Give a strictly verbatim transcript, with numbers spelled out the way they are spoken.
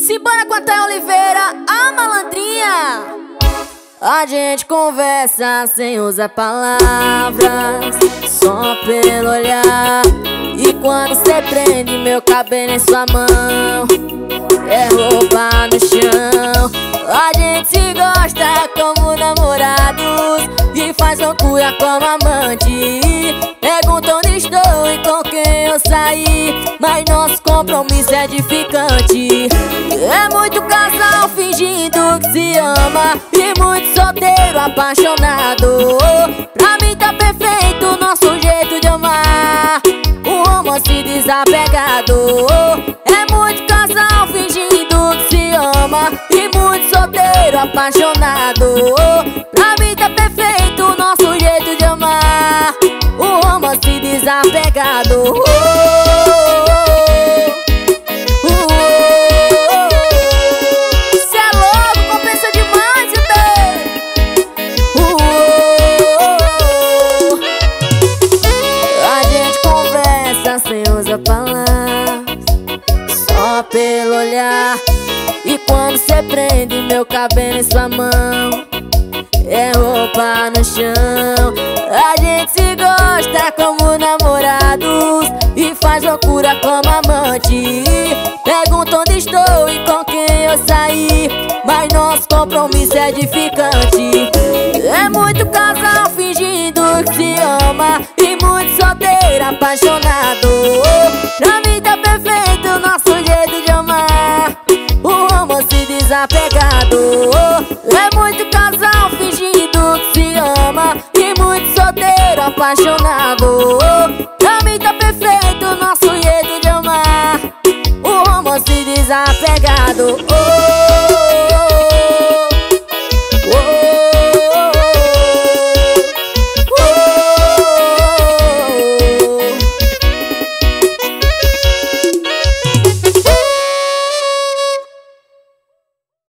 Simbora com a Thay Oliveira, a malandrinha. A gente conversa sem usar palavras, só pelo olhar. E quando cê prende meu cabelo em sua mão, é roupa no chão. A gente se gosta como namorados e faz loucura como amante. Perguntam onde estou e com quem eu saí, mas nosso compromisso é edificante. É muito casal fingindo que se ama e muito solteiro apaixonado. Pra mim tá perfeito o nosso jeito de amar, um romance desapegado. É muito casal fingindo que se ama e muito solteiro apaixonado. Pra mim tá perfeito o nosso jeito de amar, um romance desapegado. Cê é louco, compensa demais, a gente conversa sem usar palavras, só pelo olhar. E quando cê prende meu cabelo em sua mão, é roupa no chão. A gente se gosta como namorados e faz loucura como amante. Perguntam onde estou e com quem eu saí, mas nosso compromisso é edificante. É muito casal fingindo que se ama e muito solteiro apaixonado. Pra mim tá perfeito o nosso jeito de amar, um romance desapegado. É muito casal fingindo que se ama e muito solteiro apaixonado. Pra mim tá perfeito o nosso jeito de amar, um romance desapegado.